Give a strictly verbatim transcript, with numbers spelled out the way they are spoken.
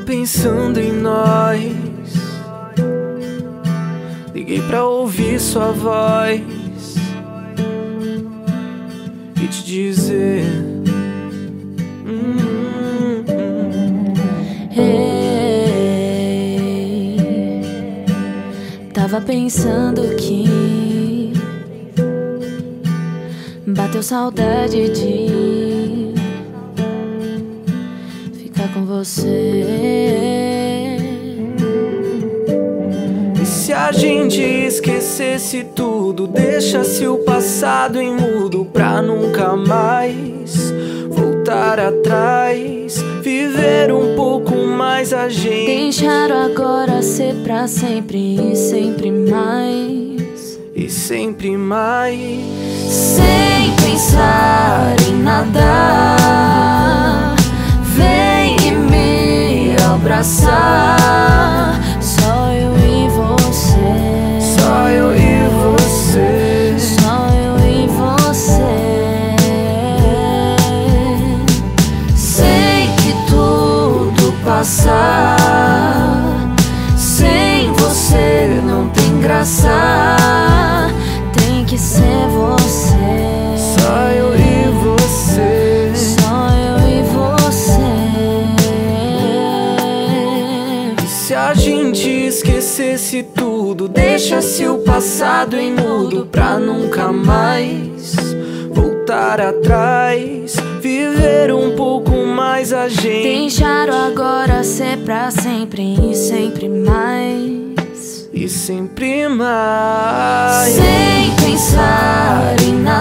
pensando em nós. Liguei pra ouvir sua voz e te dizer hum, hum. Hey, tava pensando que bateu saudade de ficar com você. E se a gente esquecesse tudo, deixasse o passado em mudo pra nunca mais voltar atrás, viver um pouco mais a gente. Deixar agora ser pra sempre e sempre mais, e sempre mais, sem pensar em nada. Vem e me abraçar, só eu e você, só eu e você, só eu e você. Sei que tudo passar, sem você não tem graça. Tem que ser você, só eu e você, só eu e você. E se a gente esquecesse tudo, deixasse o passado em mudo pra nunca mais voltar atrás, viver um pouco mais a gente. Deixar o agora ser pra sempre e sempre mais, e sempre mais, sem pensar em nada.